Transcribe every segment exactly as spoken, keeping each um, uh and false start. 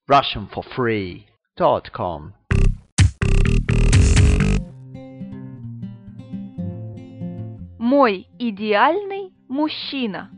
russian for free dot com. Мой идеальный мужчина.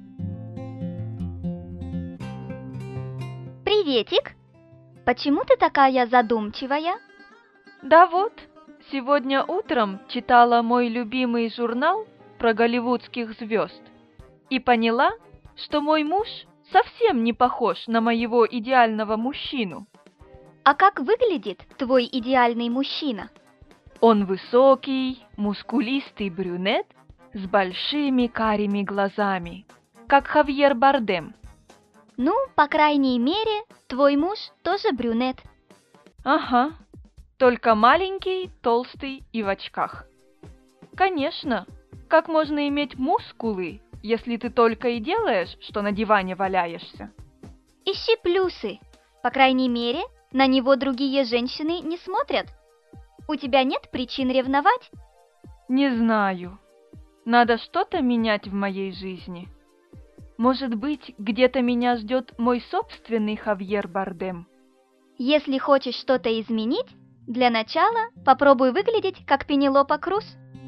Приветик! Почему ты такая задумчивая? Да вот, сегодня утром читала мой любимый журнал про голливудских звезд и поняла, что мой муж совсем не похож на моего идеального мужчину. А как выглядит твой идеальный мужчина? Он высокий, мускулистый брюнет с большими карими глазами, как Хавьер Бардем. Ну, по крайней мере, твой муж тоже брюнет. Ага, только маленький, толстый и в очках. Конечно, как можно иметь мускулы, если ты только и делаешь, что на диване валяешься? Ищи плюсы. По крайней мере, на него другие женщины не смотрят. У тебя нет причин ревновать? Не знаю. Надо что-то менять в моей жизни. Может быть, где-то меня ждет мой собственный Хавьер Бардем? Если хочешь что-то изменить, для начала попробуй выглядеть как Пенелопа Круз.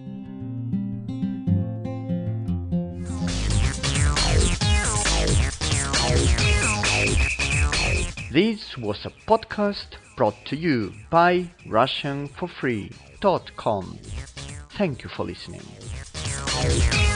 This was a podcast brought to you by russian for free dot com. Thank you for listening.